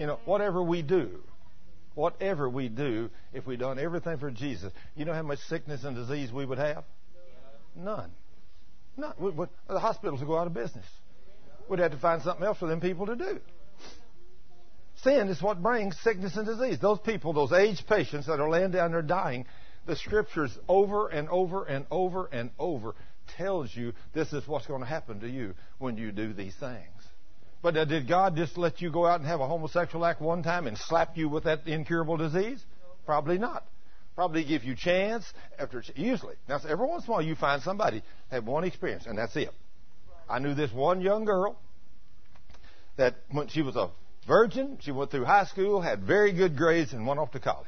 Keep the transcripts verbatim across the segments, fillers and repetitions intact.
You know, whatever we do, whatever we do, if we done everything for Jesus, you know how much sickness and disease we would have? None. None. We, we, the hospitals would go out of business. We'd have to find something else for them people to do. Sin is what brings sickness and disease. Those people, those aged patients that are laying down there dying, the Scriptures over and over and over and over tells you this is what's going to happen to you when you do these things. But uh, did God just let you go out and have a homosexual act one time and slap you with that incurable disease? Probably not. Probably give you chance after ch- usually. Now, every once in a while you find somebody have one experience, and that's it. I knew this one young girl that when she was a virgin, she went through high school, had very good grades, and went off to college.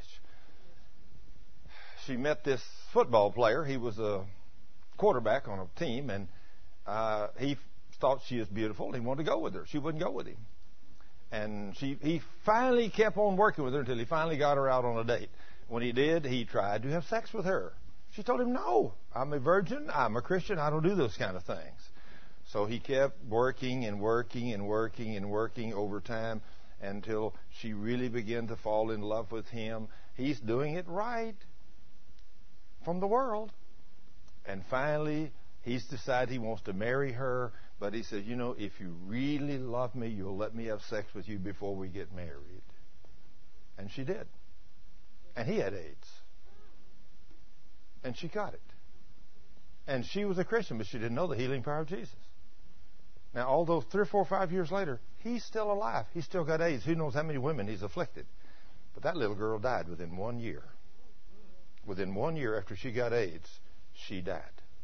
She met this football player. He was a quarterback on a team, and uh, he thought she was beautiful. He wanted to go with her. She wouldn't go with him. And she, he finally kept on working with her until he finally got her out on a date. When he did, he tried to have sex with her. She told him, no, I'm a virgin, I'm a Christian, I don't do those kind of things. So he kept working and working and working and working over time until she really began to fall in love with him. He's doing it right from the world. And finally, he's decided he wants to marry her. But he says, you know, if you really love me, you'll let me have sex with you before we get married. And she did. And he had AIDS. And she got it. And she was a Christian, but she didn't know the healing power of Jesus. Now, although three, four, five years later, he's still alive. He's still got AIDS. Who knows how many women he's afflicted. But that little girl died within one year. Within one year after she got AIDS, she died.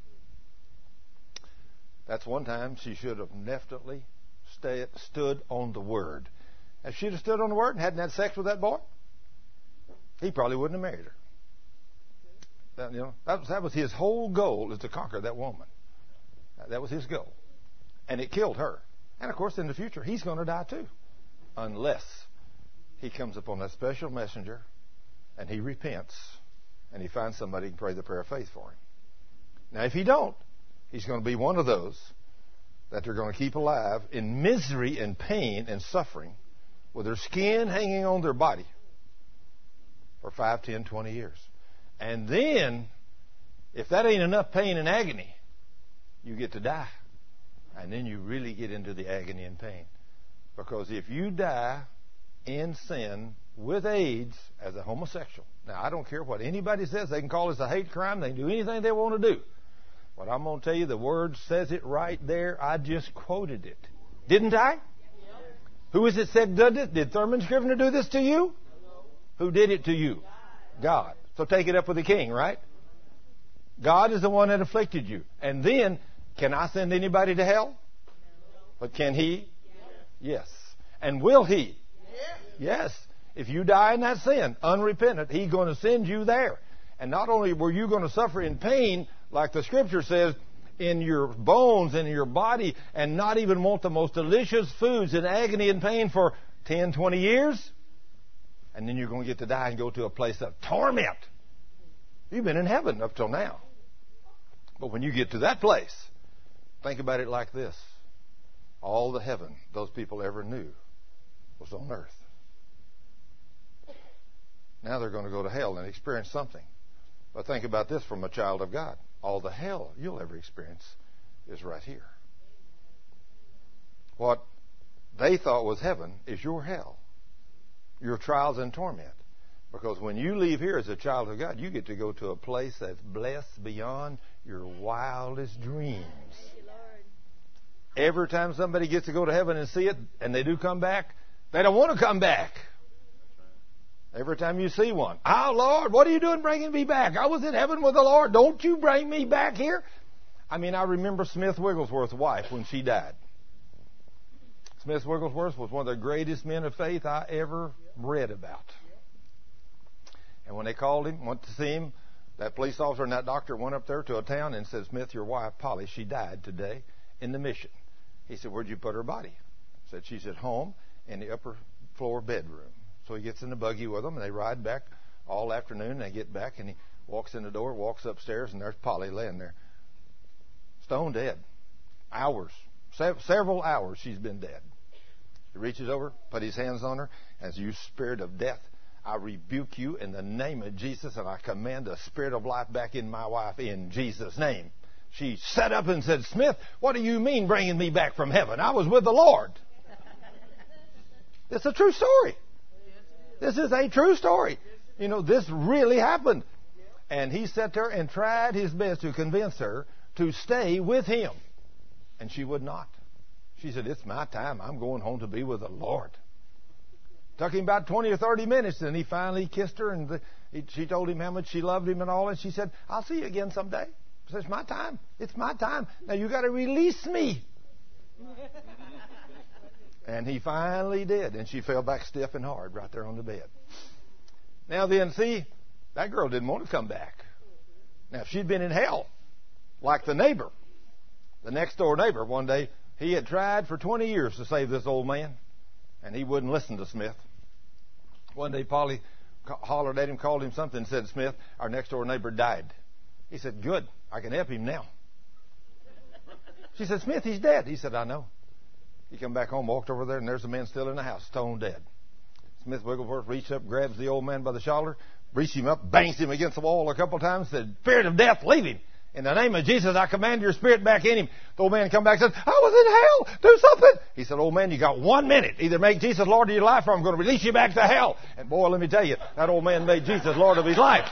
That's one time she should have definitely stay, stood on the Word. If she'd have stood on the Word and hadn't had sex with that boy, he probably wouldn't have married her. That, you know, that was, that was his whole goal, is to conquer that woman. That was his goal. And it killed her. And, of course, in the future, he's going to die too. Unless he comes upon that special messenger and he repents and he finds somebody who can pray the prayer of faith for him. Now, if he don't, he's going to be one of those that they're going to keep alive in misery and pain and suffering with their skin hanging on their body for five, ten, twenty years. And then, if that ain't enough pain and agony, you get to die. And then you really get into the agony and pain. Because if you die in sin with AIDS as a homosexual, now I don't care what anybody says, they can call this a hate crime, they can do anything they want to do. But I'm going to tell you, the Word says it right there. I just quoted it. Didn't I? Yep. Who is it said did it? Did Thurman Scrivener do this to you? No. Who did it to you? God. God. So take it up with the King, right? God is the one that afflicted you. And then, can I send anybody to hell? No. But can He? Yes. Yes. And will He? Yes. Yes. If you die in that sin, unrepentant, He's going to send you there. And not only were you going to suffer in pain, like the Scripture says, in your bones and in your body, and not even want the most delicious foods in agony and pain for ten, twenty years, and then you're going to get to die and go to a place of torment. You've been in heaven up till now. But when you get to that place, think about it like this. All the heaven those people ever knew was on earth. Now they're going to go to hell and experience something. But think about this from a child of God. All the hell you'll ever experience is right here. What they thought was heaven is your hell, your trials and torment. Because when you leave here as a child of God, you get to go to a place that's blessed beyond your wildest dreams. Every time somebody gets to go to heaven and see it, and they do come back, they don't want to come back. Every time you see one, oh, Lord, what are you doing bringing me back? I was in heaven with the Lord. Don't you bring me back here? I mean, I remember Smith Wigglesworth's wife when she died. Smith Wigglesworth was one of the greatest men of faith I ever read about. And when they called him, went to see him, that police officer and that doctor went up there to a town and said, Smith, your wife, Polly, she died today in the mission. He said, where'd you put her body? Said, she's at home in the upper floor bedroom. So he gets in the buggy with them, and they ride back all afternoon, and they get back, and he walks in the door, walks upstairs, and there's Polly laying there. Stone dead. Hours. Se- several hours she's been dead. He reaches over, put his hands on her, and says, you spirit of death, I rebuke you in the name of Jesus, and I command the spirit of life back in my wife in Jesus' name. She sat up and said, Smith, what do you mean bringing me back from heaven? I was with the Lord. It's a true story. This is a true story. You know, this really happened. And he sat there and tried his best to convince her to stay with him. And she would not. She said, it's my time. I'm going home to be with the Lord. Took him about twenty or thirty minutes, and he finally kissed her, and the, he, she told him how much she loved him and all, and she said, I'll see you again someday. She said, it's my time. It's my time. Now you got to release me. And he finally did, and she fell back stiff and hard right there on the bed. Now then, see, that girl didn't want to come back. Now, if she'd been in hell, like the neighbor, the next door neighbor, one day, he had tried for twenty years to save this old man, and he wouldn't listen to Smith. One day, Polly hollered at him, called him something, and said, Smith, our next door neighbor died. He said, good, I can help him now. She said, Smith, he's dead. He said, I know. He come back home, walked over there, and there's a man still in the house, stone dead. Smith Wigglesworth reached up, grabs the old man by the shoulder, reached him up, bangs him against the wall a couple of times, said, spirit of death, leave him. In the name of Jesus, I command your spirit back in him. The old man come back and said, I was in hell. Do something. He said, old man, you got one minute. Either make Jesus Lord of your life or I'm going to release you back to hell. And boy, let me tell you, that old man made Jesus Lord of his life.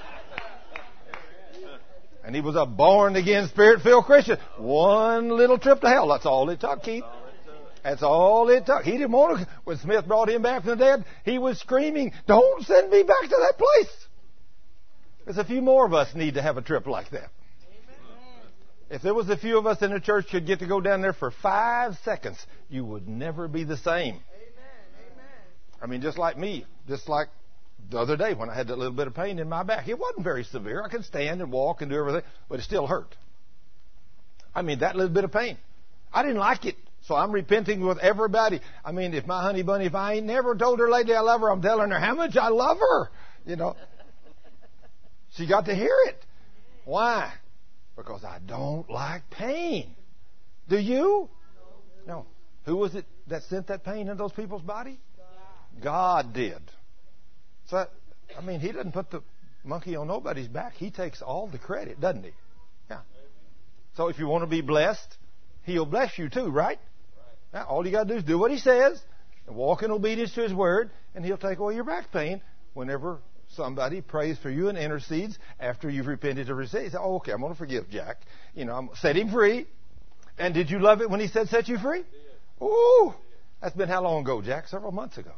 And he was a born-again, Spirit-filled Christian. One little trip to hell. That's all it took, Keith. That's all it took. He didn't want to. When Smith brought him back from the dead, he was screaming, don't send me back to that place. There's a few more of us need to have a trip like that. If there was a few of us in the church could get to go down there for five seconds, you would never be the same. I mean, just like me, just like the other day when I had that little bit of pain in my back. It wasn't very severe. I could stand and walk and do everything, but it still hurt. I mean, that little bit of pain. I didn't like it, so I'm repenting with everybody. I mean, if my honey bunny, if I ain't never told her lately I love her, I'm telling her how much I love her. You know, she got to hear it. Why? Because I don't like pain. Do you? No. Who was it that sent that pain in those people's body? God did. So, I mean, he doesn't put the monkey on nobody's back. He takes all the credit, doesn't he? Yeah. So if you want to be blessed, he'll bless you too, right? Now, all you got to do is do what he says and walk in obedience to his word, and he'll take away your back pain whenever somebody prays for you and intercedes after you've repented to receive. You say, oh, okay, I'm going to forgive Jack. You know, I'm set him free. And did you love it when he said set you free? Ooh, that's been how long ago, Jack? Several months ago.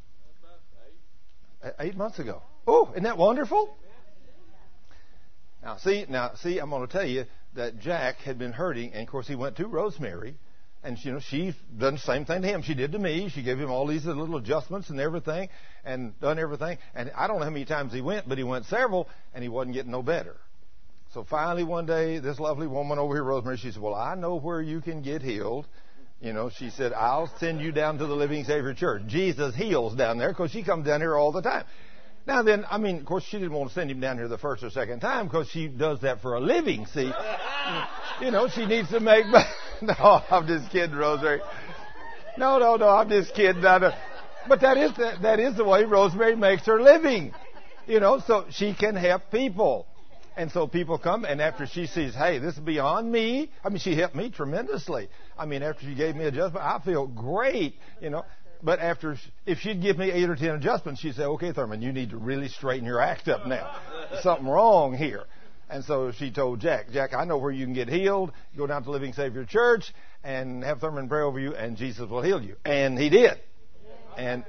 Eight months ago. Oh, isn't that wonderful? Now, see, now, see, I'm going to tell you that Jack had been hurting, and of course he went to Rosemary, and you know she done the same thing to him. She did to me. She gave him all these little adjustments and everything, and done everything. And I don't know how many times he went, but he went several, and he wasn't getting no better. So finally, one day, this lovely woman over here, Rosemary, she said, "Well, I know where you can get healed." You know, she said, I'll send you down to the Living Savior Church. Jesus heals down there because she comes down here all the time. Now then, I mean, of course, she didn't want to send him down here the first or second time because she does that for a living, see. You know, she needs to make... No, I'm just kidding, Rosemary. No, no, no, I'm just kidding. But that is the, that is the way Rosemary makes her living. You know, so she can help people. And so people come, and after she sees, hey, this is beyond me. I mean, she helped me tremendously. I mean, after she gave me adjustment, I feel great, you know. But after, if she'd give me eight or ten adjustments, she'd say, okay, Thurman, you need to really straighten your act up now. There's something wrong here. And so she told Jack, Jack, I know where you can get healed. Go down to Living Savior Church and have Thurman pray over you, and Jesus will heal you. And he did. And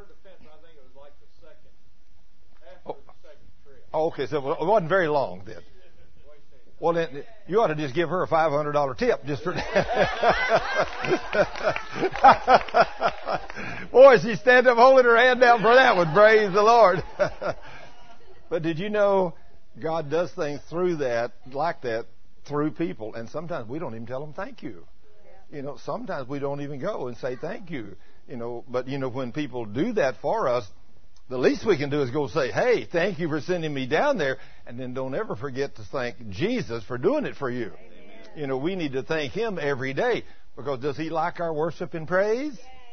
Oh, okay, so it wasn't very long then. Well, then you ought to just give her a five hundred dollars tip just for Boy, she stand up holding her hand down for that one. Praise the Lord. But did you know God does things through that, like that, through people. And sometimes we don't even tell them thank you. You know, sometimes we don't even go and say thank you. You know, but, you know, when people do that for us, the least we can do is go say, hey, thank you for sending me down there. And then don't ever forget to thank Jesus for doing it for you. Amen. You know, we need to thank Him every day. Because does He like our worship and praise?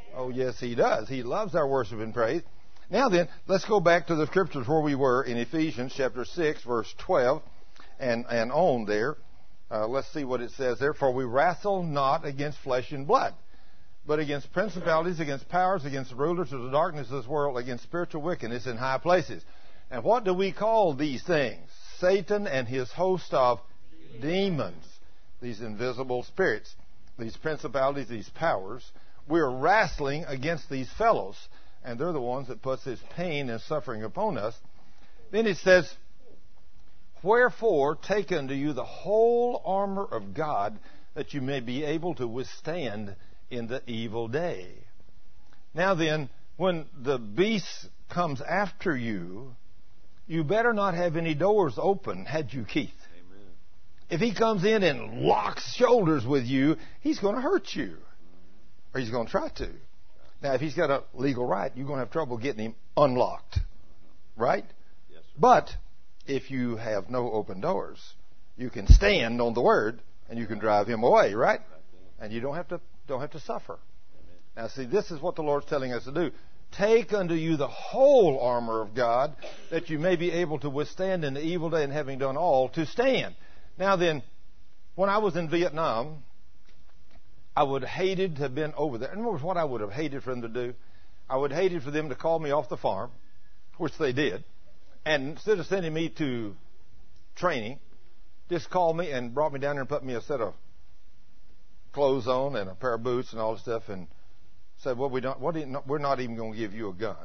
Oh, yes, He does. He loves our worship and praise. Now then, let's go back to the scriptures where we were in Ephesians chapter six, verse twelve, and, and on there. Uh, let's see what it says there. For we wrestle not against flesh and blood, but against principalities, against powers, against the rulers of the darkness of this world, against spiritual wickedness in high places. And what do we call these things? Satan and his host of demons, these invisible spirits, these principalities, these powers. We're wrestling against these fellows, and they're the ones that puts this pain and suffering upon us. Then it says, wherefore take unto you the whole armor of God, that you may be able to withstand in the evil day. Now then, when the beast comes after you, you better not have any doors open, had you, Keith. Amen. If he comes in and locks shoulders with you, he's going to hurt you. Or he's going to try to. Now, if he's got a legal right, you're going to have trouble getting him unlocked. Right? Yes, sir. But if you have no open doors, you can stand on the Word and you can drive him away, right? And you don't have to don't have to suffer. Amen. Now, see, this is what the Lord's telling us to do. Take unto you the whole armor of God, that you may be able to withstand in the evil day, and having done all, to stand. Now then, when I was in Vietnam, I would have hated to have been over there. And what I would have hated for them to do? I would have hated for them to call me off the farm, which they did, and instead of sending me to training, just called me and brought me down there and put me a set of clothes on and a pair of boots and all this stuff, and said, well, we don't, what do you, we're not even going to give you a gun.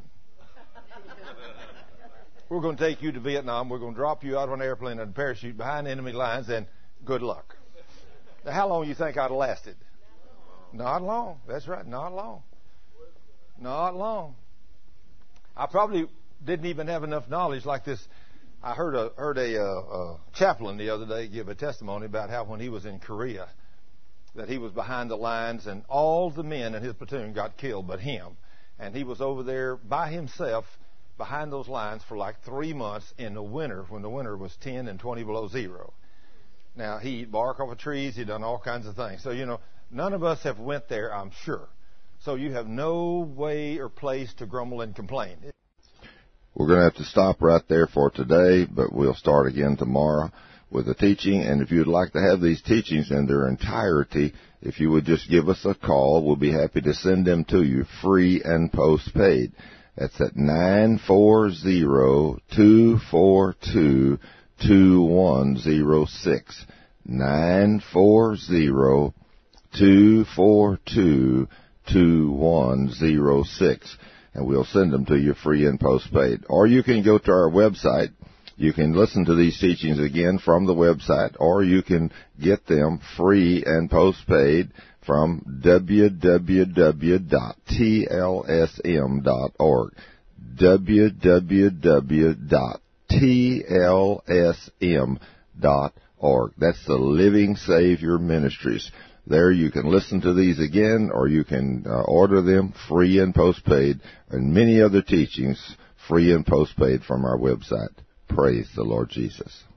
We're going to take you to Vietnam. We're going to drop you out of an airplane and a parachute behind enemy lines, and good luck. Now, how long do you think I'd have lasted? Not long. That's right. Not long. Not long. I probably didn't even have enough knowledge like this. I heard a heard a, uh, a chaplain the other day give a testimony about how when he was in Korea, that he was behind the lines and all the men in his platoon got killed but him. And he was over there by himself behind those lines for like three months in the winter, when the winter was ten and twenty below zero. Now, he eat bark off of trees. He done all kinds of things. So, you know, none of us have went there, I'm sure. So you have no way or place to grumble and complain. We're going to have to stop right there for today, but we'll start again tomorrow with the teaching. And if you'd like to have these teachings in their entirety, if you would just give us a call, we'll be happy to send them to you free and postpaid. That's at nine four zero, two four two, two one zero six. nine four zero, two four two, two one zero six. And we'll send them to you free and postpaid. Or you can go to our website. You can listen to these teachings again from the website, or you can get them free and postpaid from w w w dot t l s m dot org. w w w dot t l s m dot org. That's the Living Savior Ministries. There you can listen to these again, or you can uh, order them free and postpaid, and many other teachings free and postpaid from our website. Praise the Lord Jesus.